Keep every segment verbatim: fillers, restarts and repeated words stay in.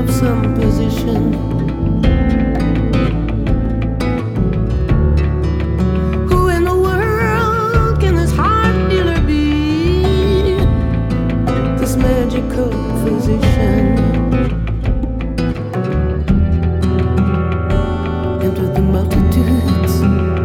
of some position. Who in the world can this heart dealer be? This magical physician. Into the multitudes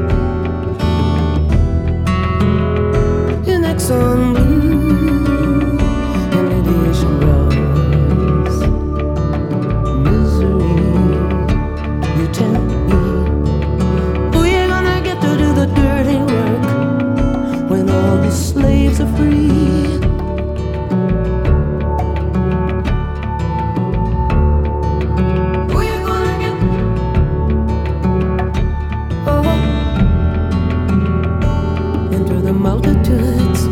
in Exxon blue and radiation rose. Misery, you tell me, who you gonna get to do the dirty work when all the slaves are free? Who you gonna get? Oh, into the multitudes.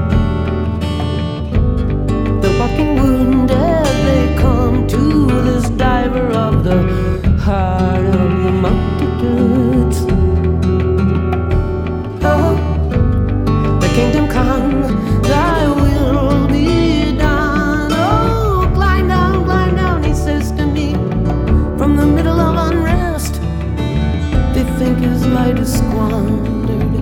The walking wounded, they come to this diver of the heart of the multitudes. Oh, the kingdom come, thy will be done. Oh, glide down, glide down, he says to me, from the middle of unrest. They think his light is squandered,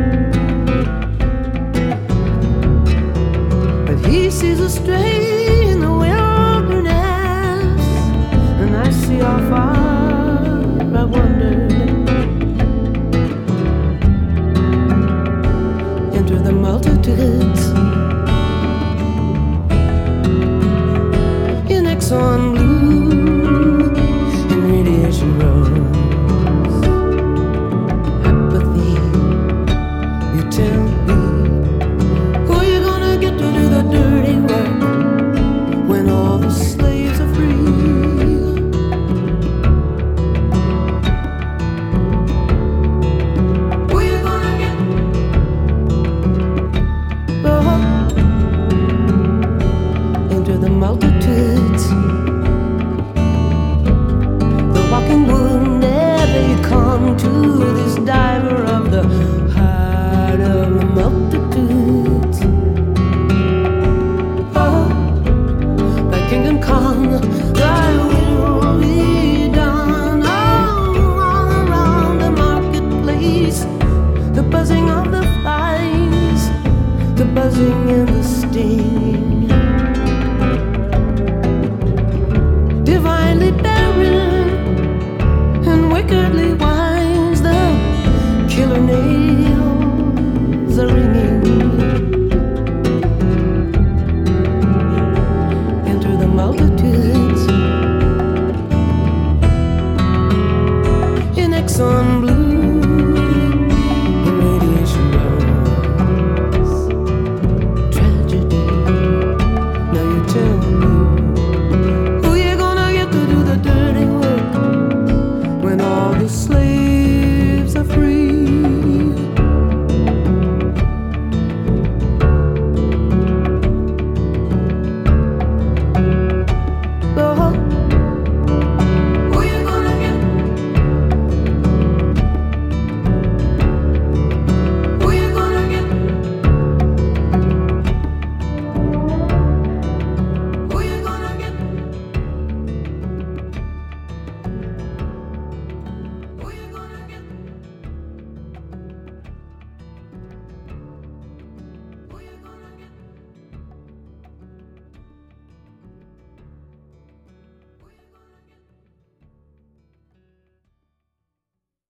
but he sees a stray in the wilderness, and I see how far I wandered. Enter the multitudes in Exxon blue and radiation rose. Apathy, you tell me, who you gonna get to do the dirty work when all the slaves are free? Who you gonna get? Oh, into the multitudes. The walking wounded, they come to this diver of the heart of the multitudes. Oh, thy kingdom come, thy will be done. Oh, all around the marketplace, the buzzing of the flies, the buzzing and the sting. Divinely barren and wickedly